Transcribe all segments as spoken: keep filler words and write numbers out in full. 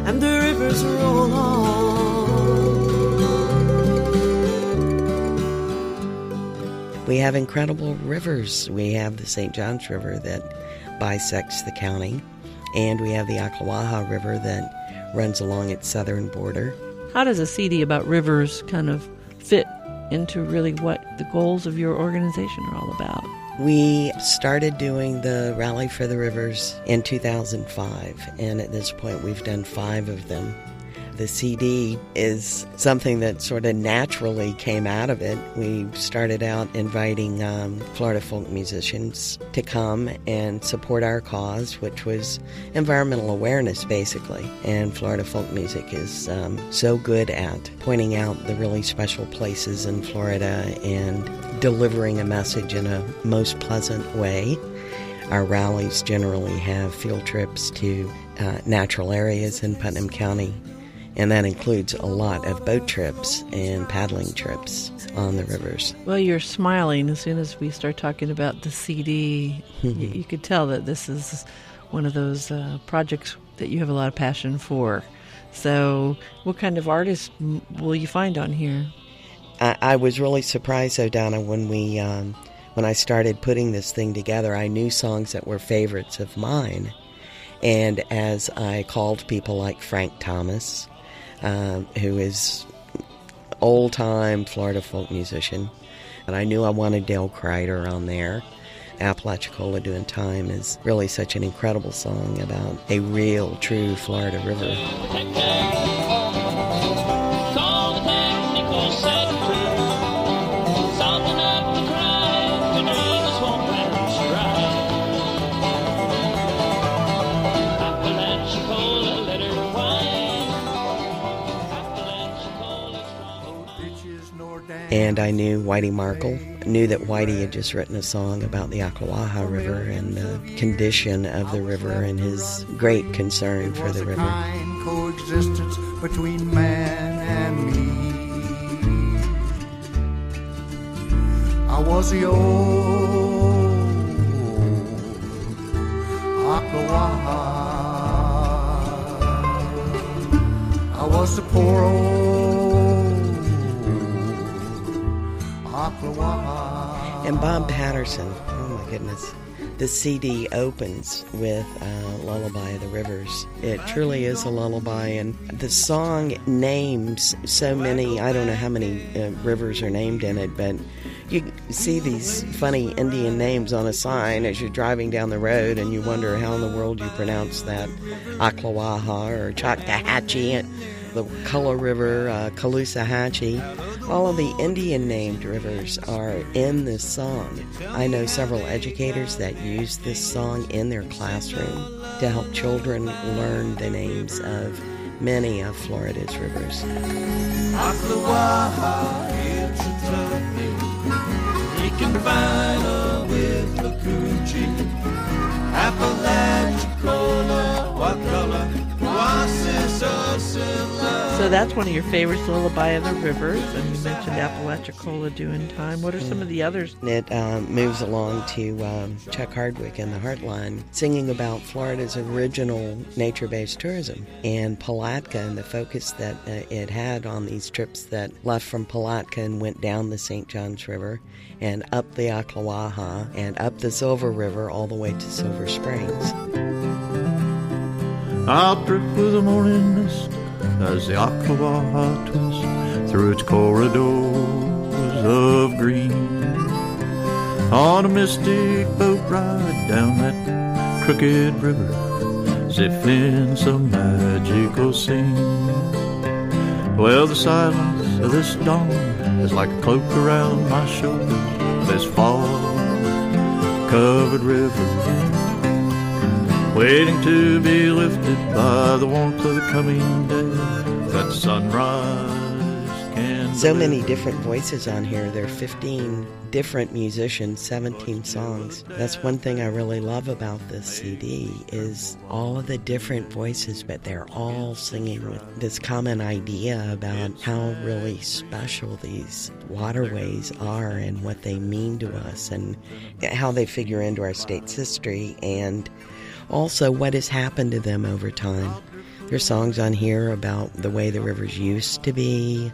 and the rivers roll on. We have incredible rivers. We have the Saint Johns River that bisects the county, and we have the Ocklawaha River that runs along its southern border. How does a C D about rivers kind of fit into really what the goals of your organization are all about? We started doing the Rally for the Rivers in two thousand five, and at this point we've done five of them. The C D is something that sort of naturally came out of it. We started out inviting um, Florida folk musicians to come and support our cause, which was environmental awareness, basically. And Florida folk music is um, so good at pointing out the really special places in Florida and delivering a message in a most pleasant way. Our rallies generally have field trips to uh, natural areas in Putnam County, and that includes a lot of boat trips and paddling trips on the rivers. Well, you're smiling as soon as we start talking about the C D. you, you could tell that this is one of those uh, projects that you have a lot of passion for. So what kind of artists will you find on here? I, I was really surprised, O'Donna, when we um, when I started putting this thing together. I knew songs that were favorites of mine. And as I called people like Frank Thomas, Um, who is old-time Florida folk musician, and I knew I wanted Dale Kreider on there. Apalachicola Doing Time is really such an incredible song about a real, true Florida river. And I knew Whitey Markle, knew that Whitey had just written a song about the Ocklawaha River and the condition of the river and his great concern for the river. There was a kind coexistence between man and me. I was the old Ocklawaha. I was the poor old And Bob Patterson, oh my goodness. The C D opens with uh, Lullaby of the Rivers. It truly is a lullaby, and the song names so many, I don't know how many uh, rivers are named in it, but you see these funny Indian names on a sign as you're driving down the road, and you wonder how in the world you pronounce that. Ocklawaha or Choctawhatchee, the Cullah River, uh, Caloosahatchee. All of the Indian-named rivers are in this song. I know several educators that use this song in their classroom to help children learn the names of many of Florida's rivers. Ocklawaha, it's a tough name. You can find her with the coochie. Apalachicola, Wakulla, Wassesosilla. So that's one of your favorites, Lullaby of the Rivers, and you mentioned Apalachicola Doing Time. What are some of the others? It um, moves along to um, Chuck Hardwick and the Heartline, singing about Florida's original nature-based tourism and Palatka and the focus that uh, it had on these trips that left from Palatka and went down the Saint Johns River and up the Ocklawaha and up the Silver River all the way to Silver Springs. I'll trip with the morning mist as the Ocklawaha twists through its corridors of green. On a mystic boat ride down that crooked river, as if in some magical scene. Well, the silence of this dawn is like a cloak around my shoulders, this fog-covered river, waiting to be lifted by the warmth of the coming day, that sunrise can So many different voices on here. There are fifteen different musicians, seventeen songs. That's one thing I really love about this C D is all of the different voices, but they're all singing with this common idea about how really special these waterways are and what they mean to us and how they figure into our state's history and also what has happened to them over time. There's songs on here about the way the rivers used to be,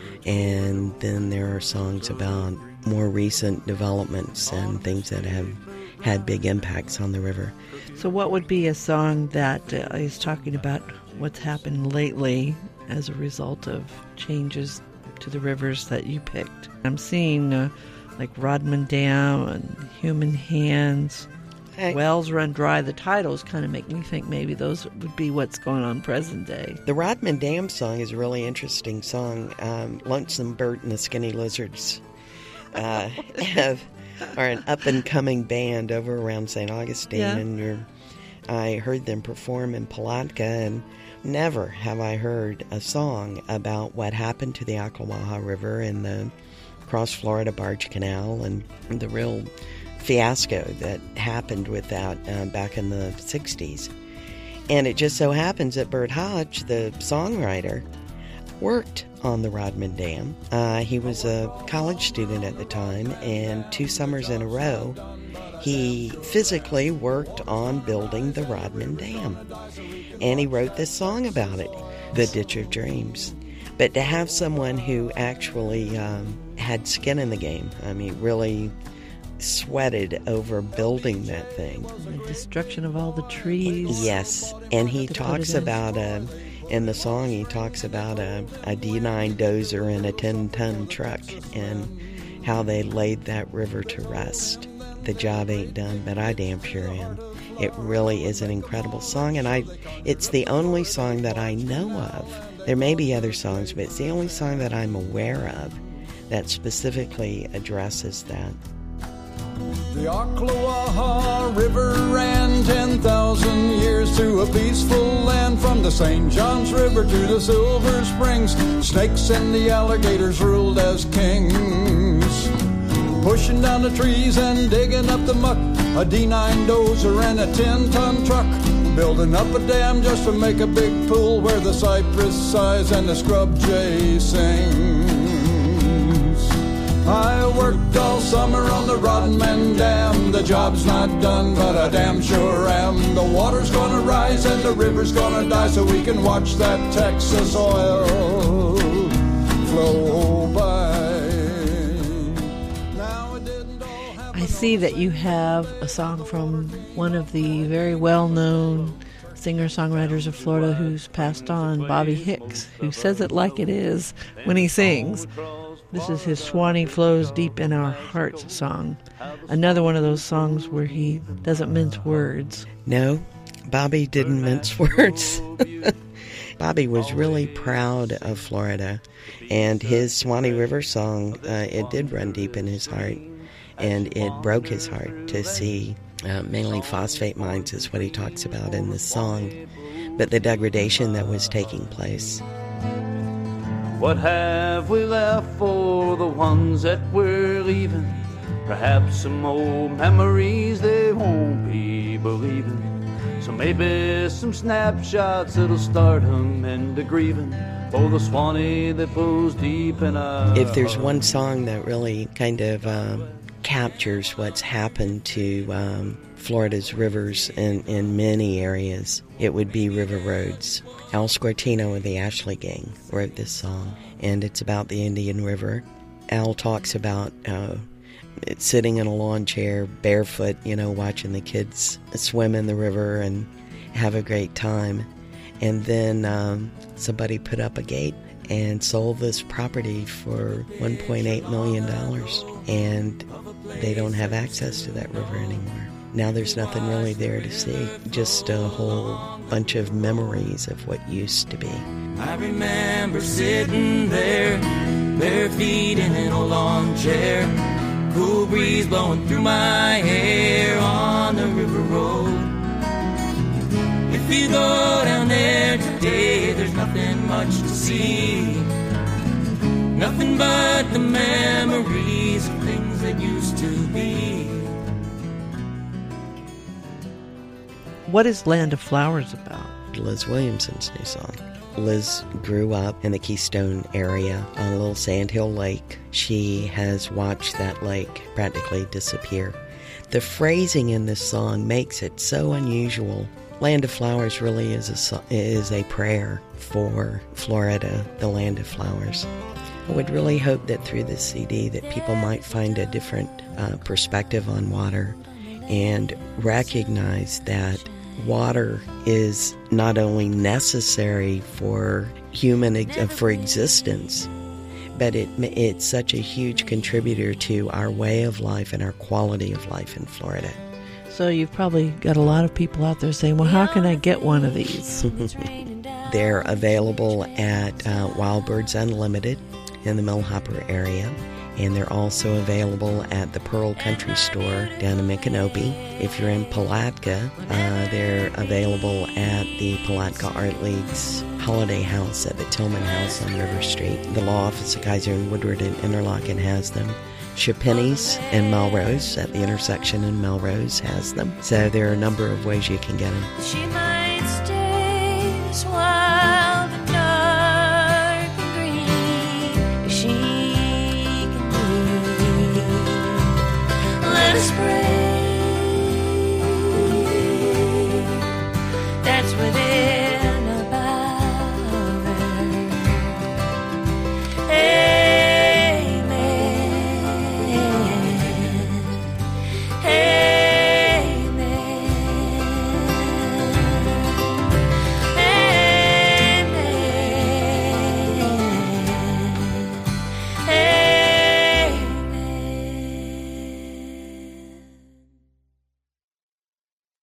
and then there are songs about more recent developments and things that have had big impacts on the river. So what would be a song that uh, is talking about what's happened lately as a result of changes to the rivers that you picked? I'm seeing uh, like Rodman Dam and Human Hands, Hey. Wells Run Dry. The titles kind of make me think maybe those would be what's going on present day. The Rodman Dam song is a really interesting song. Um, Lonesome Bert and the Skinny Lizards uh, have, are an up-and-coming band over around Saint Augustine, Yeah. and you're, I heard them perform in Palatka, and never have I heard a song about what happened to the Ocklawaha River and the Cross Florida Barge Canal and the real fiasco that happened with that uh, back in the sixties. And it just so happens that Bert Hodge, the songwriter, worked on the Rodman Dam. Uh, he was a college student at the time, and two summers in a row, he physically worked on building the Rodman Dam. And he wrote this song about it, The Ditch of Dreams. But to have someone who actually um, had skin in the game, I mean, really sweated over building that thing. The destruction of all the trees. Yes, and he To put talks it in. about, a, in the song, he talks about a, a D nine dozer and a ten-ton truck and how they laid that river to rest. The job ain't done, but I damn sure am. It really is an incredible song, and I it's the only song that I know of. There may be other songs, but it's the only song that I'm aware of that specifically addresses that. The Ocklawaha River ran ten thousand years through a peaceful land. From the Saint Johns River to the Silver Springs, snakes and the alligators ruled as kings. Pushing down the trees and digging up the muck, a D nine dozer and a ten-ton truck, building up a dam just to make a big pool where the cypress sighs and the scrub jay sings. I worked all summer on the Rodman Dam. The job's not done, but I damn sure am. The water's gonna rise and the river's gonna die so we can watch that Texas oil flow by. Now it didn't all happen. I see that you have a song from one of the very well-known singer-songwriters of Florida who's passed on, Bobby Hicks, who says it like it is when he sings. This is his Swanee Flows Deep in Our Hearts song. Another one of those songs where he doesn't mince words. No, Bobby didn't mince words. Bobby was really proud of Florida, and his Swanee River song, uh, it did run deep in his heart, and it broke his heart to see uh, mainly phosphate mines is what he talks about in this song, but the degradation that was taking place. What have we left for the ones that we're leaving? Perhaps some old memories they won't be believing. So maybe some snapshots that'll start them into grieving for the Swanee that flows deep in our If there's one song that really kind of um, captures what's happened to um, Florida's rivers in, in many areas, it would be River Roads. Al Squartino of the Ashley Gang wrote this song, and it's about the Indian River. Al talks about uh, sitting in a lawn chair, barefoot, you know, watching the kids swim in the river and have a great time. And then um, somebody put up a gate and sold this property for one point eight million dollars, and they don't have access to that river anymore. Now there's nothing really there to see, just a whole bunch of memories of what used to be. I remember sitting there, bare feet in an old lawn chair, cool breeze blowing through my hair on the river road. If you go down there today, there's nothing much to see, nothing but the memories of things that used to be. What is Land of Flowers about? Liz Williamson's new song. Liz grew up in the Keystone area on a little sandhill lake. She has watched that lake practically disappear. The phrasing in this song makes it so unusual Land of Flowers really is a, so- is a prayer for Florida, the land of flowers. I would really hope that through this C D that people might find a different uh, perspective on water and recognize that water is not only necessary for human uh, for existence, but it it's such a huge contributor to our way of life and our quality of life in Florida. So you've probably got a lot of people out there saying, well, how can I get one of these? They're available at uh, Wild Birds Unlimited in the Millhopper area, and they're also available at the Pearl Country Store down in Micanopy. If you're in Palatka, uh, they're available at the Palatka Art League's Holiday House at the Tillman House on River Street. The law office of Kaiser and Woodward in Interlochen has them. Chepenny's in Melrose at the intersection in Melrose has them. So there are a number of ways you can get them. She might stay this wild and dark and green if she can be. Let us pray.